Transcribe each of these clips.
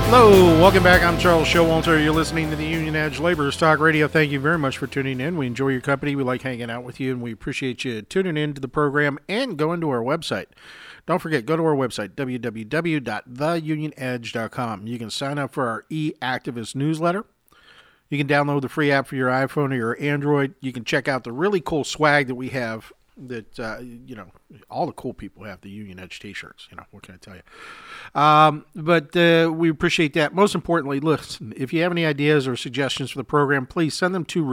Hello, welcome back. I'm Charles Showalter. You're listening to the Union Edge Laborers Talk Radio. Thank you very much for tuning in. We enjoy your company. We like hanging out with you, and we appreciate you tuning in to the program and going to our website. Don't forget, go to our website, www.theunionedge.com. You can sign up for our e-activist newsletter. You can download the free app for your iPhone or your Android. You can check out the really cool swag that we have that, all the cool people have the Union Edge t-shirts. What can I tell you? But we appreciate that. Most importantly, listen, if you have any ideas or suggestions for the program, please send them to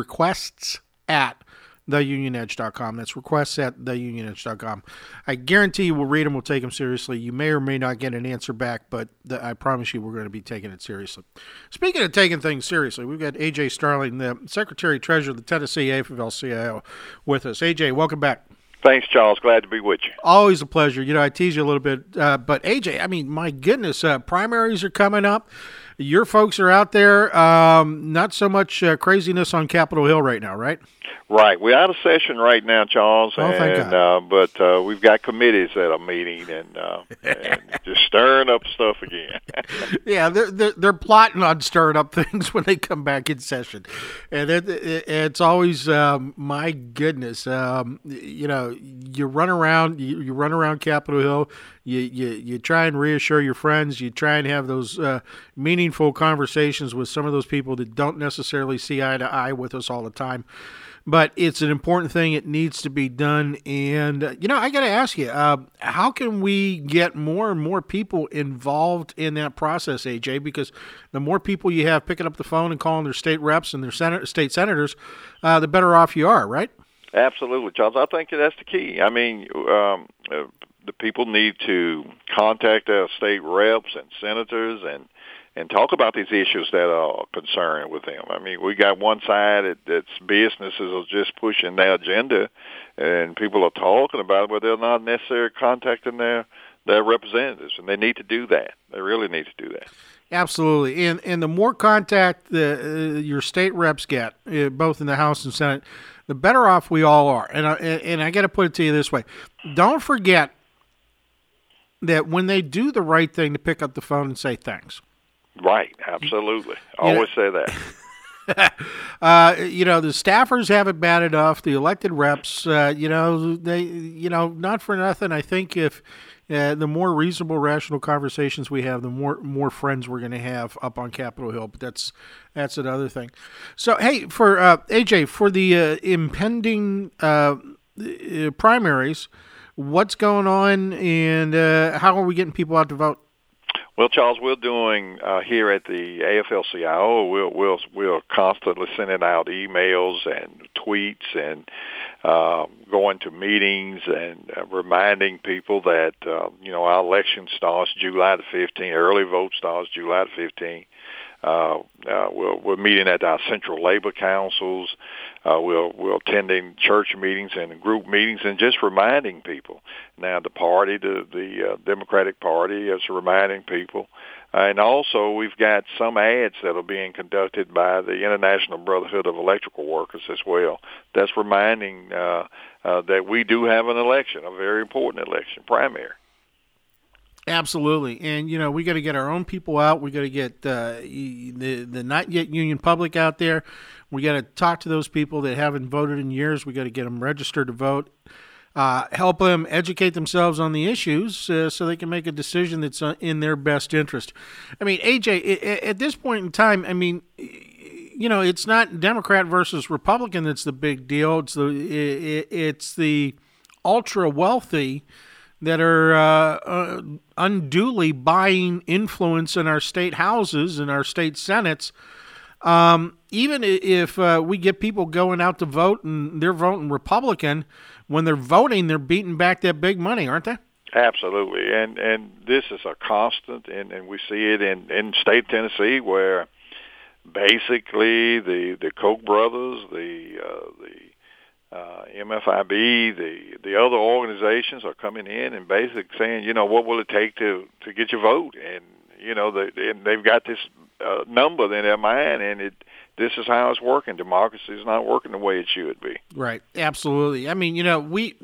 requests@theunionedge.com. That's requests@theunionedge.com. I guarantee you we'll read them, we'll take them seriously. You may or may not get an answer back, but I promise you we're going to be taking it seriously. Speaking of taking things seriously, we've got A.J. Starling, the Secretary-Treasurer of the Tennessee AFL-CIO, with us. A.J., welcome back. Thanks, Charles. Glad to be with you. Always a pleasure. I tease you a little bit, but AJ, my goodness, primaries are coming up. Your folks are out there. Not so much craziness on Capitol Hill right now, right? Right. We're out of session right now, Charles. Thank God. But we've got committees that are meeting and just stirring up stuff again. Yeah, they're plotting on stirring up things when they come back in session, and it's always my goodness. You run around Capitol Hill. You try and reassure your friends. You try and have those meaningful conversations with some of those people that don't necessarily see eye to eye with us all the time. But it's an important thing. It needs to be done. And, I got to ask you, how can we get more and more people involved in that process, AJ? Because the more people you have picking up the phone and calling their state reps and their state senators, the better off you are, right? Absolutely, Charles. I think that's the key. The people need to contact their state reps and senators and talk about these issues that are concerning with them. We got one side that's businesses are just pushing their agenda, and people are talking about it, but they're not necessarily contacting their representatives, and they need to do that. They really need to do that. Absolutely, and the more contact your state reps get, both in the House and Senate, the better off we all are. And I got to put it to you this way: don't forget that when they do the right thing to pick up the phone and say thanks. Right, absolutely. Always say that. The staffers have it bad enough. The elected reps, they, not for nothing. I think if the more reasonable, rational conversations we have, the more friends we're going to have up on Capitol Hill. But that's another thing. So, hey, for AJ, for the impending primaries, what's going on, and how are we getting people out to vote? Well, Charles, we're doing here at the AFL-CIO. We're constantly sending out emails and tweets and going to meetings and reminding people that our election starts July the 15th. Early vote starts July the 15th. We're meeting at our central labor councils. We're attending church meetings and group meetings and just reminding people. Now, the Democratic Party is reminding people. And also, we've got some ads that are being conducted by the International Brotherhood of Electrical Workers as well. That's reminding that we do have an election, a very important election, primary. Absolutely. And, we got to get our own people out. We got to get the not yet union public out there. We got to talk to those people that haven't voted in years. We got to get them registered to vote, help them educate themselves on the issues so they can make a decision that's in their best interest. AJ, at this point in time, it's not Democrat versus Republican that's the big deal. It's the ultra wealthy that are unduly buying influence in our state houses and our state senates. Even if we get people going out to vote and they're voting Republican, when they're voting, they're beating back that big money, aren't they? Absolutely. And this is a constant, and we see it in the state of Tennessee where basically the Koch brothers, the MFIB, the other organizations are coming in and basically saying, what will it take to get your vote? And, they've got this number in their mind, and this is how it's working. Democracy is not working the way it should be. Right. Absolutely.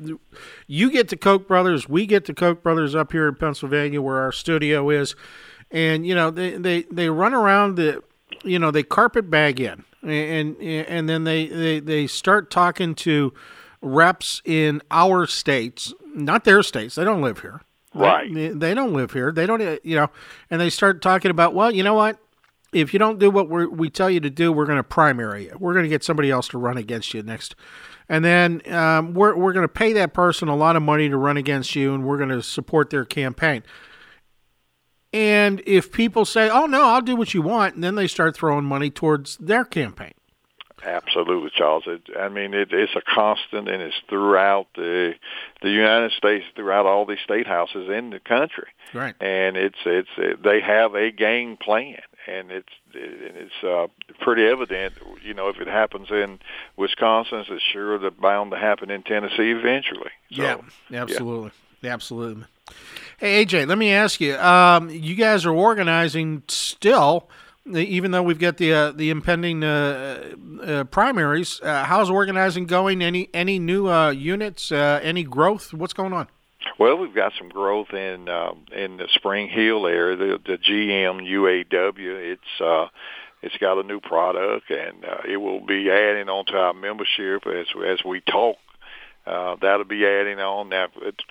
You get the Koch brothers, we get the Koch brothers up here in Pennsylvania where our studio is. and they run around they carpet bag in, and then they start talking to reps in our states, not their states. They don't live here. Right. They don't live here. They don't, and they start talking about, well, you know what? If you don't do what we tell you to do, we're going to primary you. We're going to get somebody else to run against you next. And then we're going to pay that person a lot of money to run against you, and we're going to support their campaign. And if people say, oh, no, I'll do what you want, and then they start throwing money towards their campaign. Absolutely, Charles. It's a constant, and it's throughout the United States, throughout all these state houses in the country. Right. And they have a game plan, and it's pretty evident. If it happens in Wisconsin, it's sure that bound to happen in Tennessee eventually. So, yeah, absolutely, absolutely. Hey, AJ, let me ask you. You guys are organizing still. Even though we've got the impending primaries, how's organizing going? Any new units? Any growth? What's going on? Well, we've got some growth in the Spring Hill area. The GM UAW. It's got a new product, and it will be adding on to our membership as we talk. That'll be adding on now.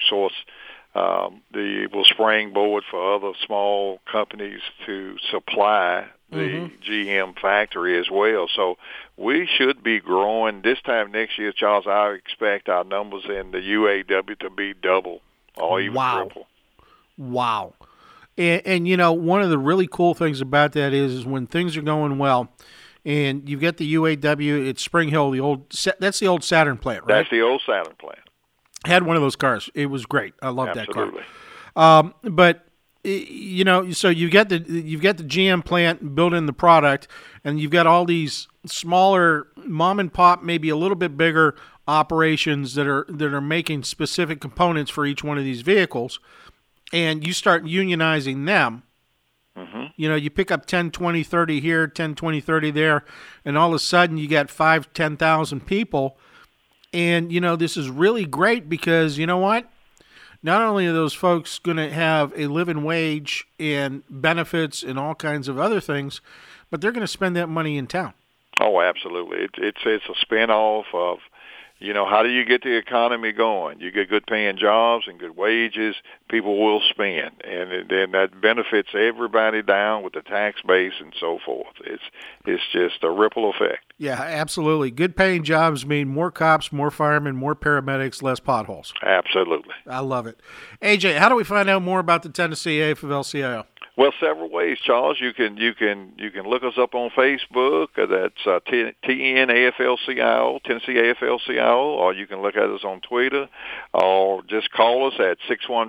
Will springboard for other small companies to supply the GM factory as well. So we should be growing. This time next year, Charles, I expect our numbers in the UAW to be double or even triple. Wow. And one of the really cool things about that is when things are going well, and you've got the UAW, it's Spring Hill, that's the old Saturn plant, right? That's the old Saturn plant. Had one of those cars. It was great. I love that car. But so you've got the GM plant building the product, and you've got all these smaller mom and pop, maybe a little bit bigger operations that are making specific components for each one of these vehicles, and you start unionizing them. You pick up 10, 20, 30 here, 10, 20, 30 there, and all of a sudden you got 5,000, 10,000 people. And, this is really great because, you know what? Not only are those folks going to have a living wage and benefits and all kinds of other things, but they're going to spend that money in town. Oh, absolutely. It's a spin-off of, how do you get the economy going? You get good paying jobs and good wages, people will spend. And then that benefits everybody down with the tax base and so forth. It's just a ripple effect. Yeah, absolutely. Good paying jobs mean more cops, more firemen, more paramedics, less potholes. Absolutely. I love it. AJ, how do we find out more about the Tennessee AFL-CIO? Well, several ways, Charles. You can look us up on Facebook. That's TNAFL-CIO, Tennessee AFL-CIO, or you can look at us on Twitter, or just call us at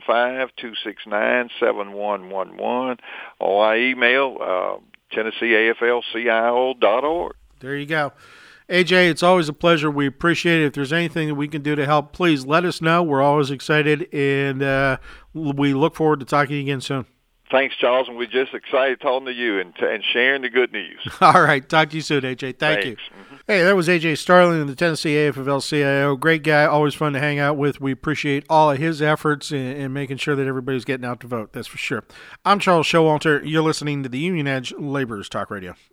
615-269-7111, or our email, TennesseeAFL-CIO.org. There you go. AJ, it's always a pleasure. We appreciate it. If there's anything that we can do to help, please let us know. We're always excited, and we look forward to talking to you again soon. Thanks, Charles, and we're just excited talking to you and sharing the good news. All right. Talk to you soon, AJ. Thank you. Hey, that was AJ Starling, the Tennessee AFL-CIO. Great guy, always fun to hang out with. We appreciate all of his efforts in making sure that everybody's getting out to vote, that's for sure. I'm Charles Showalter. You're listening to the Union Edge Laborers Talk Radio.